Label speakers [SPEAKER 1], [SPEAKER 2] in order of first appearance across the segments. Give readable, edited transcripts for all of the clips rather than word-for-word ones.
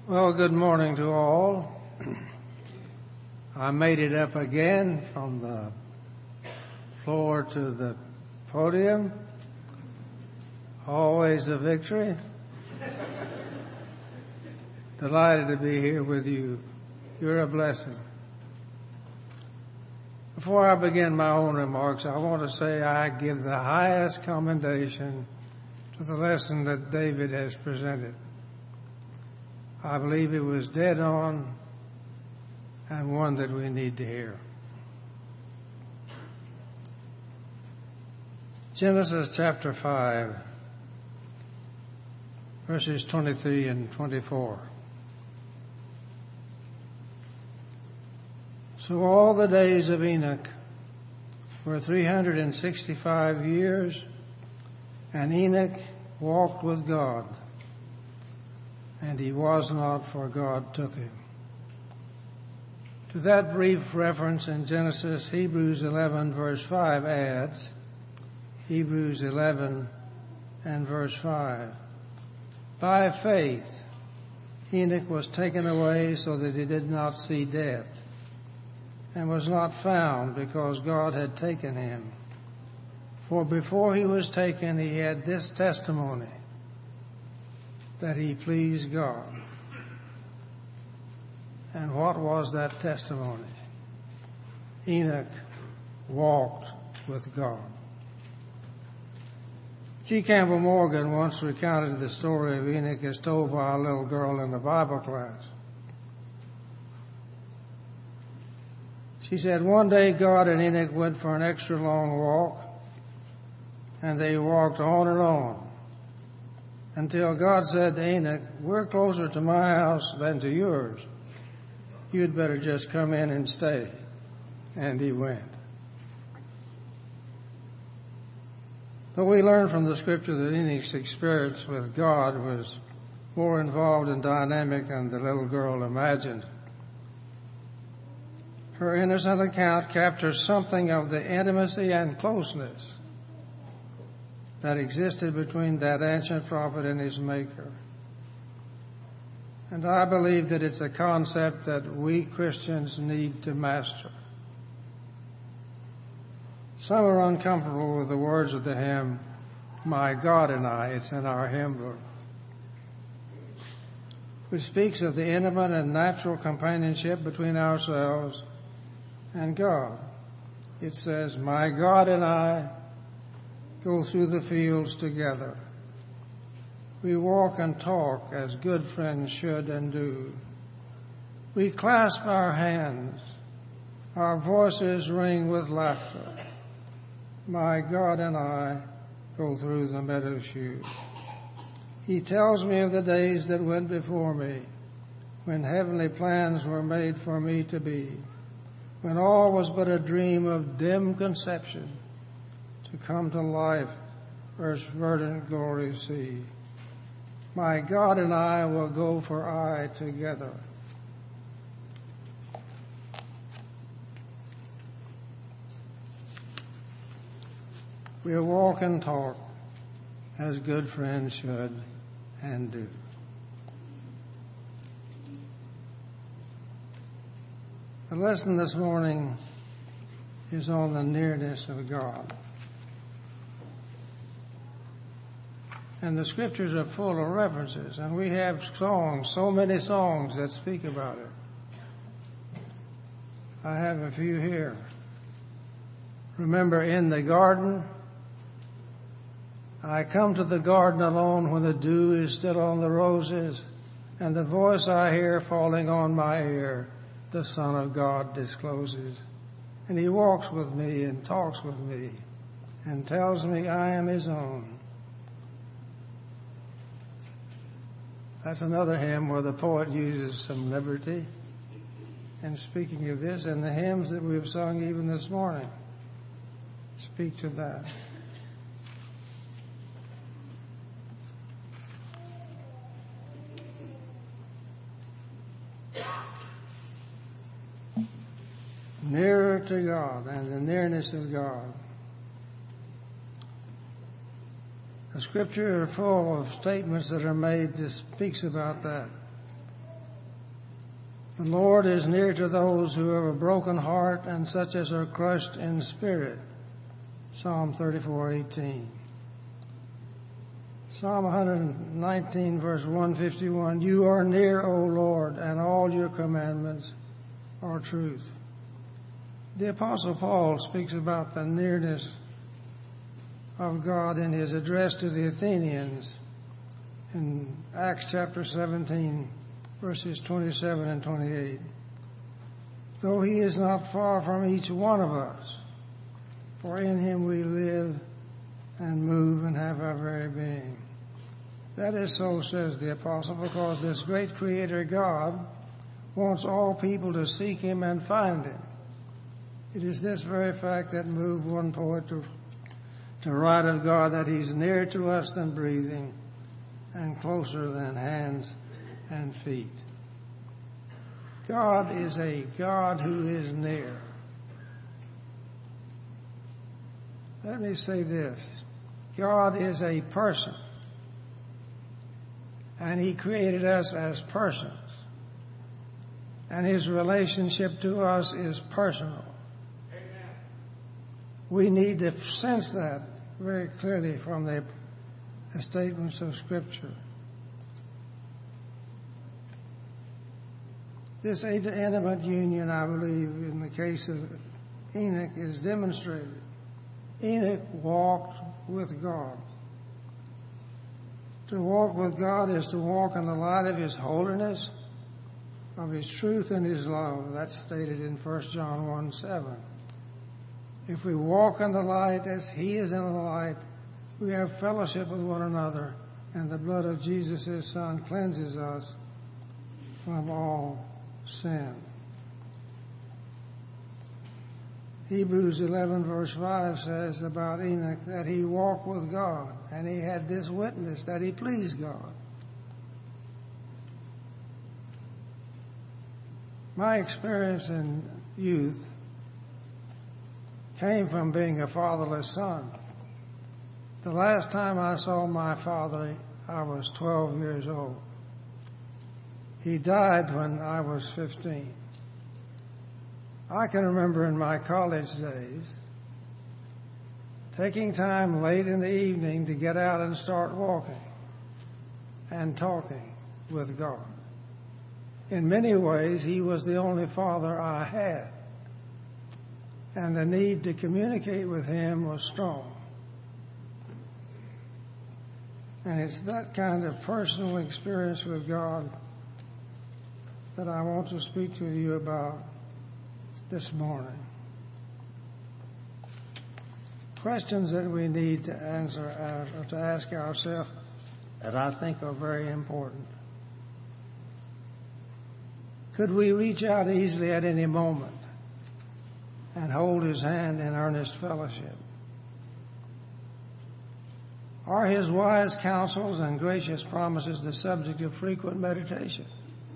[SPEAKER 1] Well, good morning to all. I made it up again from the floor to the podium. Always a victory. Delighted to be here with you. You're a blessing. Before I begin my own remarks, I want to say I give the highest commendation to the lesson that David has presented. I believe it was dead on and one that we need to hear. Genesis chapter 5, verses 23 and 24. So all the days of Enoch were 365 years, and Enoch walked with God. And he was not, for God took him. To that brief reference in Genesis, Hebrews 11 verse 5 adds, Hebrews 11 and verse 5, by faith Enoch was taken away so that he did not see death, and was not found because God had taken him. For before he was taken, he had this testimony, that he pleased God. And what was that testimony? Enoch walked with God. G. Campbell Morgan once recounted the story of Enoch as told by a little girl in the Bible class. She said, one day God and Enoch went for an extra long walk, and they walked on and on, until God said to Enoch, we're closer to my house than to yours. You'd better just come in and stay. And he went. Though we learn from the scripture that Enoch's experience with God was more involved and dynamic than the little girl imagined, her innocent account captures something of the intimacy and closeness that existed between that ancient prophet and his maker. And I believe that it's a concept that we Christians need to master. Some are uncomfortable with the words of the hymn, My God and I. It's in our hymn book, which speaks of the intimate and natural companionship between ourselves and God. It says, my God and I go through the fields together. We walk and talk as good friends should and do. We clasp our hands. Our voices ring with laughter. My God and I go through the meadow shoot. He tells me of the days that went before me, when heavenly plans were made for me to be, when all was but a dream of dim conception, to come to life, earth's verdant glory see. My God and I will go for aye together. We'll walk and talk as good friends should and do. The lesson this morning is on the nearness of God. And the scriptures are full of references, and we have songs, so many songs that speak about it. I have a few here. Remember, in the garden, I come to the garden alone when the dew is still on the roses, and the voice I hear falling on my ear, the Son of God discloses. And he walks with me and talks with me and tells me I am his own. That's another hymn where the poet uses some liberty. And speaking of this, and the hymns that we've sung even this morning speak to that. Nearer to God and the nearness of God. The scripture are full of statements that are made that speaks about that. The Lord is near to those who have a broken heart and such as are crushed in spirit. Psalm 34:18. Psalm 119, verse 151, you are near, O Lord, and all your commandments are truth. The Apostle Paul speaks about the nearness of God in his address to the Athenians in Acts chapter 17, verses 27 and 28. Though he is not far from each one of us, for in him we live and move and have our very being. That is so, says the apostle, because this great creator God wants all people to seek him and find him. It is this very fact that moved one poet to write of God that he's nearer to us than breathing and closer than hands and feet. God is a God who is near. Let me say this. God is a person, and he created us as persons, and his relationship to us is personal. Amen. We need to sense that very clearly from the statements of Scripture. This intimate union, I believe, in the case of Enoch, is demonstrated. Enoch walked with God. To walk with God is to walk in the light of his holiness, of his truth and his love. That's stated in 1 John 1:7. If we walk in the light as he is in the light, we have fellowship with one another, and the blood of Jesus, his Son, cleanses us from all sin. Hebrews 11 verse 5 says about Enoch that he walked with God, and he had this witness that he pleased God. My experience in youth came from being a fatherless son. The last time I saw my father, I was 12 years old. He died when I was 15. I can remember in my college days taking time late in the evening to get out and start walking and talking with God. In many ways, he was the only father I had, and the need to communicate with him was strong. And it's that kind of personal experience with God that I want to speak to you about this morning. Questions that we need to answer or to ask ourselves that I think are very important. Could we reach out easily at any moment and hold his hand in earnest fellowship? Are his wise counsels and gracious promises the subject of frequent meditation?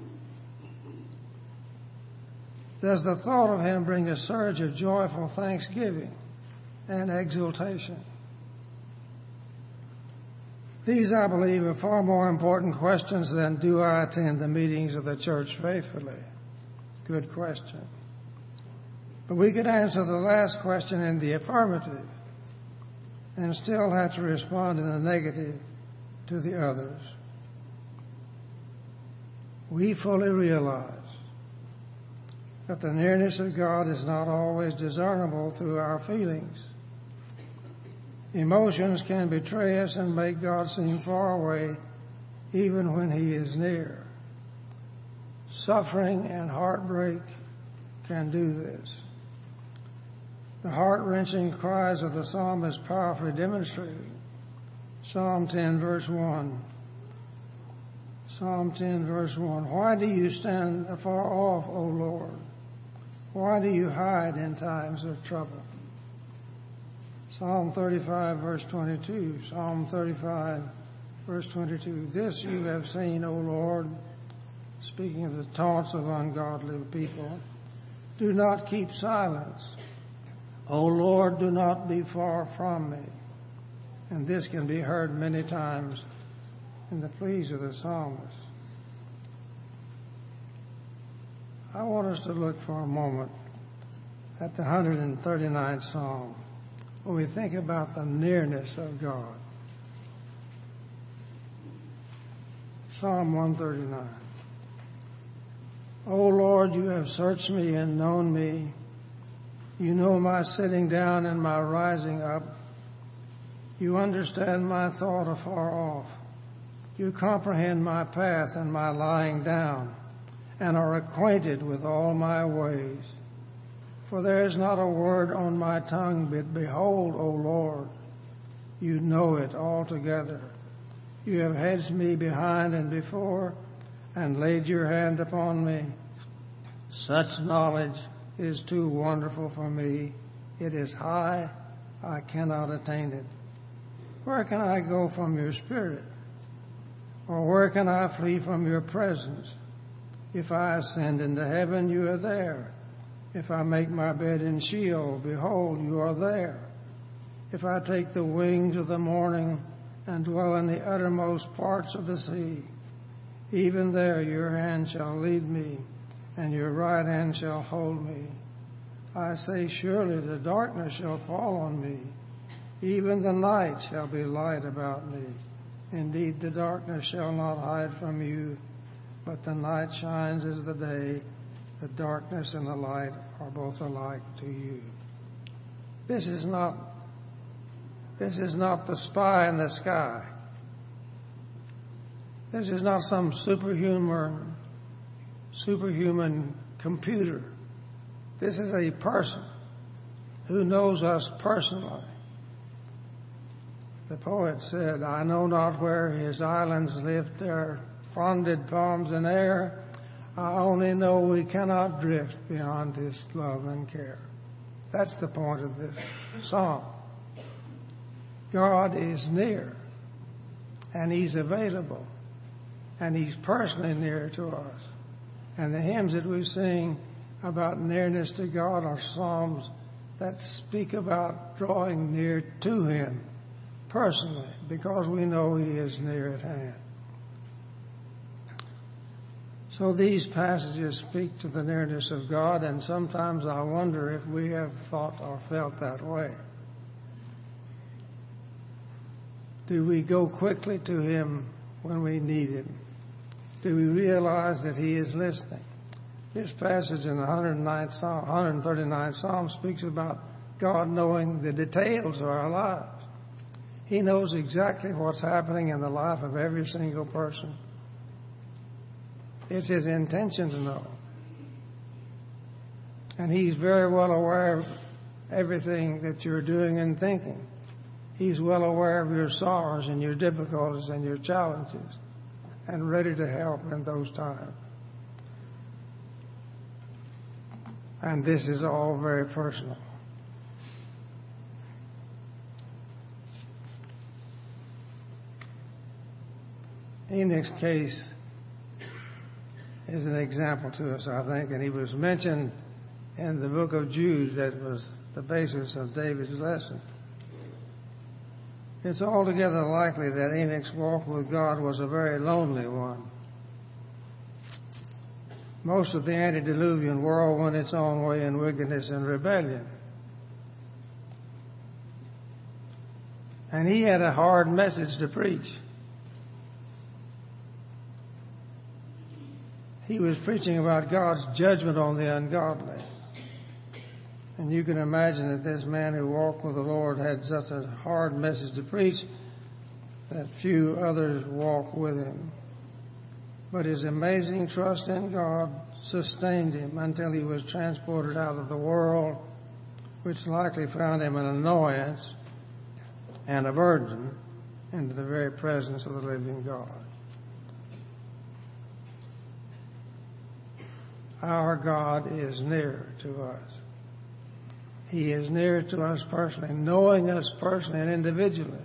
[SPEAKER 1] Does the thought of him bring a surge of joyful thanksgiving and exultation? These, I believe, are far more important questions than do I attend the meetings of the church faithfully? Good question. But we could answer the last question in the affirmative and still have to respond in the negative to the others. We fully realize that the nearness of God is not always discernible through our feelings. Emotions can betray us and make God seem far away even when he is near. Suffering and heartbreak can do this. The heart-wrenching cries of the psalmist powerfully demonstrated. Psalm 10 verse 1. Psalm 10 verse 1. Why do you stand afar off, O Lord? Why do you hide in times of trouble? Psalm 35 verse 22. Psalm 35 verse 22. This you have seen, O Lord, speaking of the taunts of ungodly people. Do not keep silence. O Lord, do not be far from me. And this can be heard many times in the pleas of the psalmist. I want us to look for a moment at the 139th Psalm when we think about the nearness of God. Psalm 139. O Lord, you have searched me and known me. You know my sitting down and my rising up. You understand my thought afar off. You comprehend my path and my lying down, and are acquainted with all my ways. For there is not a word on my tongue, but behold, O Lord, you know it altogether. You have hedged me behind and before, and laid your hand upon me. Such knowledge is too wonderful for me. It is high, I cannot attain it. Where can I go from your spirit? Or where can I flee from your presence? If I ascend into heaven, you are there. If I make my bed in Sheol, behold, you are there. If I take the wings of the morning and dwell in the uttermost parts of the sea, even there your hand shall lead me, and your right hand shall hold me. I say, surely the darkness shall fall on me. Even the night shall be light about me. Indeed, the darkness shall not hide from you, but the night shines as the day. The darkness and the light are both alike to you. This is not the spy in the sky. This is not some superhuman computer. This is a person who knows us personally. The poet said, I know not where his islands lift their fronded palms in air. I only know we cannot drift beyond his love and care. That's the point of this song. God is near, and he's available, and he's personally near to us. And the hymns that we sing about nearness to God are psalms that speak about drawing near to him personally, because we know he is near at hand. So these passages speak to the nearness of God, and sometimes I wonder if we have thought or felt that way. Do we go quickly to him when we need him? Do we realize that he is listening? This passage in the 139th Psalm speaks about God knowing the details of our lives. He knows exactly what's happening in the life of every single person. It's his intention to know. And he's very well aware of everything that you're doing and thinking. He's well aware of your sorrows and your difficulties and your challenges, and ready to help in those times. And this is all very personal. Enoch's case is an example to us, I think, and he was mentioned in the book of Jude. That was the basis of David's lesson. It's altogether likely that Enoch's walk with God was a very lonely one. Most of the antediluvian world went its own way in wickedness and rebellion. And he had a hard message to preach. He was preaching about God's judgment on the ungodly. And you can imagine that this man who walked with the Lord had such a hard message to preach that few others walked with him. But his amazing trust in God sustained him until he was transported out of the world, which likely found him an annoyance and a burden, into the very presence of the living God. Our God is near to us. He is near to us personally, knowing us personally and individually.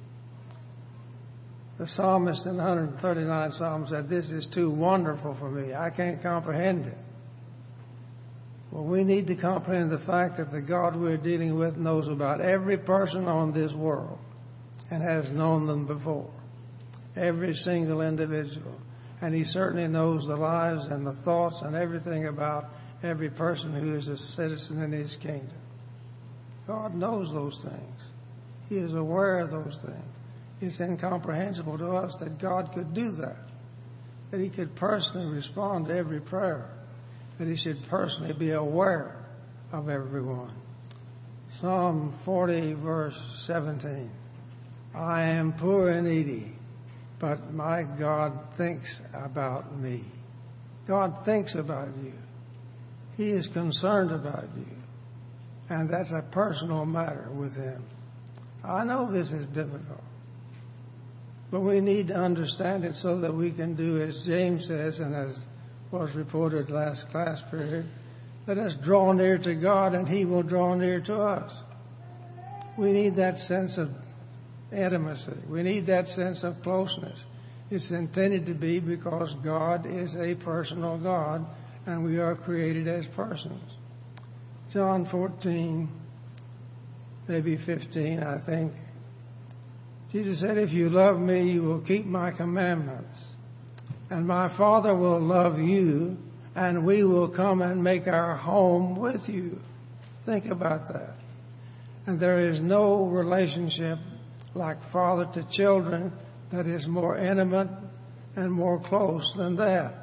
[SPEAKER 1] The psalmist in the 139th Psalm said, this is too wonderful for me. I can't comprehend it. Well, we need to comprehend the fact that the God we're dealing with knows about every person on this world and has known them before. Every single individual. And he certainly knows the lives and the thoughts and everything about every person who is a citizen in his kingdom. God knows those things. He is aware of those things. It's incomprehensible to us that God could do that he could personally respond to every prayer, that he should personally be aware of everyone. Psalm 40, verse 17. I am poor and needy, but my God thinks about me. God thinks about you. He is concerned about you. And that's a personal matter with him. I know this is difficult, but we need to understand it so that we can do as James says, and as was reported last class period, let us draw near to God and he will draw near to us. We need that sense of intimacy. We need that sense of closeness. It's intended to be because God is a personal God and we are created as persons. John 14, maybe 15, I think. Jesus said, if you love me, you will keep my commandments. And my Father will love you, and we will come and make our home with you. Think about that. And there is no relationship like father to children that is more intimate and more close than that.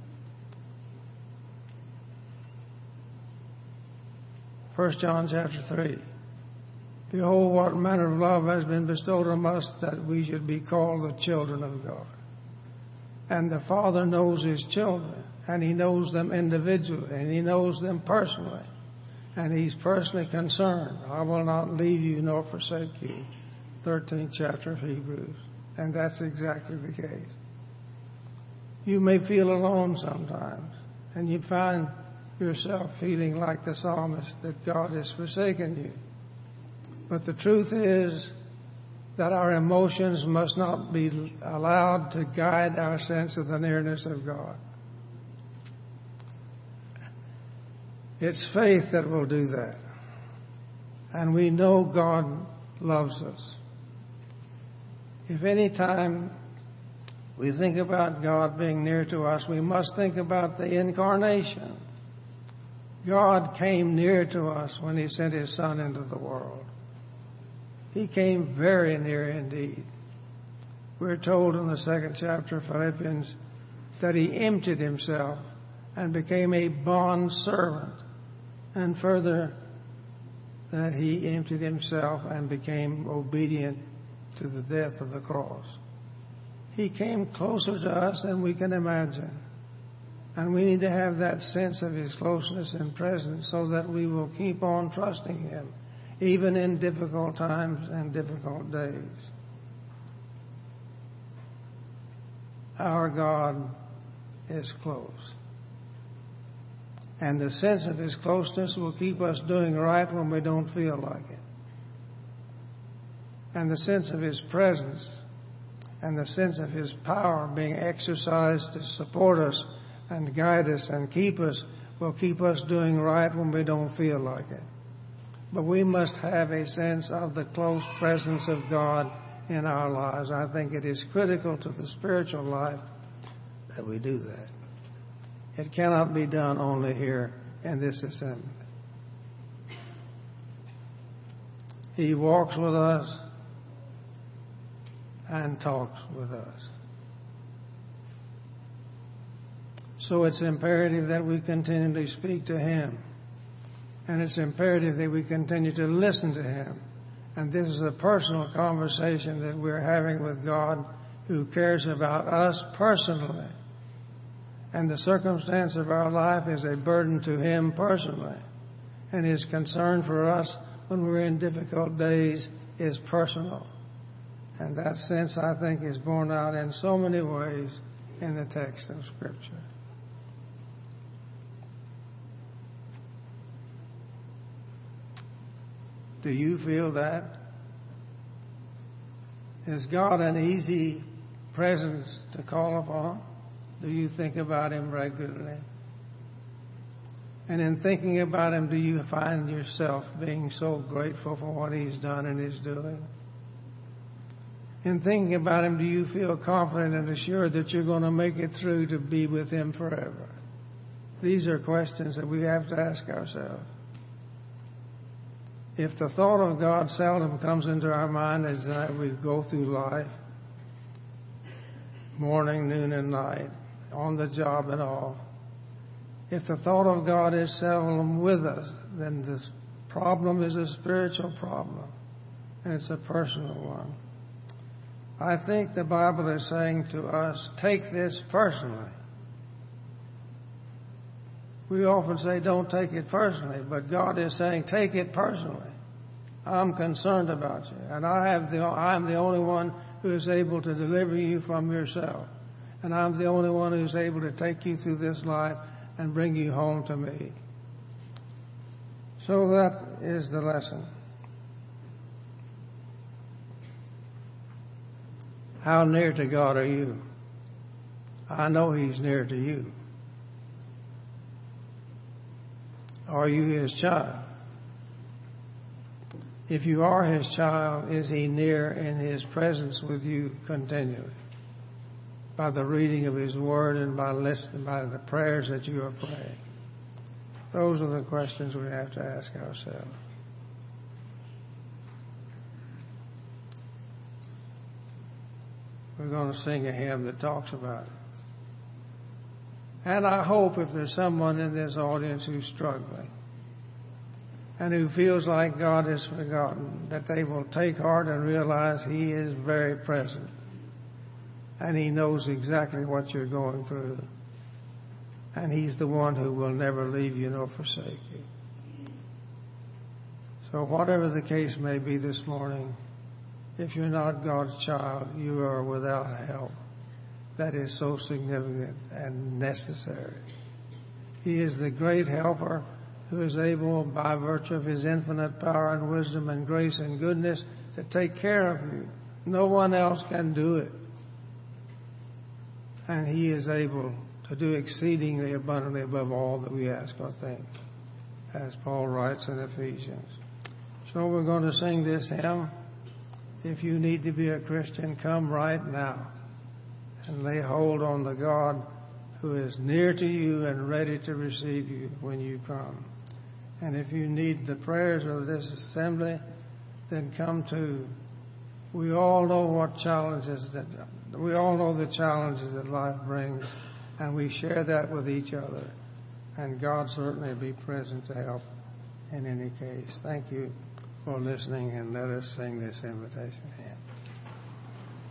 [SPEAKER 1] 1 John chapter 3. Behold, what manner of love has been bestowed on us that we should be called the children of God. And the Father knows his children, and he knows them individually, and he knows them personally. And he's personally concerned. I will not leave you nor forsake you. 13th chapter of Hebrews. And that's exactly the case. You may feel alone sometimes, and you find yourself feeling like the psalmist that God has forsaken you. But the truth is that our emotions must not be allowed to guide our sense of the nearness of God. It's faith that will do that. And we know God loves us. If any time we think about God being near to us, we must think about the incarnation. God came near to us when he sent his Son into the world. He came very near indeed. We're told in the 2nd chapter of Philippians that he emptied himself and became a bond servant. And further, that he emptied himself and became obedient to the death of the cross. He came closer to us than we can imagine. And we need to have that sense of his closeness and presence so that we will keep on trusting him, even in difficult times and difficult days. Our God is close. And the sense of his closeness will keep us doing right when we don't feel like it. And the sense of his presence and the sense of his power being exercised to support us and guide us and keep us will keep us doing right when we don't feel like it. But we must have a sense of the close presence of God in our lives. I think it is critical to the spiritual life that we do that. It cannot be done only here in this assembly. He walks with us and talks with us. So it's imperative that we continually speak to him. And it's imperative that we continue to listen to him. And this is a personal conversation that we're having with God who cares about us personally. And the circumstance of our life is a burden to him personally. And his concern for us when we're in difficult days is personal. And that sense, I think, is borne out in so many ways in the text of Scripture. Do you feel that? Is God an easy presence to call upon? Do you think about him regularly? And in thinking about him, do you find yourself being so grateful for what he's done and is doing? In thinking about him, do you feel confident and assured that you're going to make it through to be with him forever? These are questions that we have to ask ourselves. If the thought of God seldom comes into our mind as we go through life, morning, noon, and night, on the job and all, if the thought of God is seldom with us, then this problem is a spiritual problem, and it's a personal one. I think the Bible is saying to us, take this personally. We often say, don't take it personally, but God is saying, take it personally. I'm concerned about you, and I'm the only one who is able to deliver you from yourself, and I'm the only one who's able to take you through this life and bring you home to me. So that is the lesson. How near to God are you? I know He's near to you. Are you His child? If you are His child, is He near in His presence with you continually? By the reading of His Word and by listening, by the prayers that you are praying. Those are the questions we have to ask ourselves. We're going to sing a hymn that talks about it. And I hope if there's someone in this audience who's struggling and who feels like God has forgotten, that they will take heart and realize He is very present. And He knows exactly what you're going through. And He's the one who will never leave you nor forsake you. So whatever the case may be this morning, if you're not God's child, you are without help. That is so significant and necessary. He is the great helper who is able, by virtue of His infinite power and wisdom and grace and goodness, to take care of you. No one else can do it. And He is able to do exceedingly abundantly above all that we ask or think, as Paul writes in Ephesians. So we're going to sing this hymn. If you need to be a Christian, come right now and lay hold on the God who is near to you and ready to receive you when you come. And if you need the prayers of this assembly, then come too. We all know the challenges that life brings, and we share that with each other. And God certainly be present to help in any case. Thank you for listening, and let us sing this invitation hymn.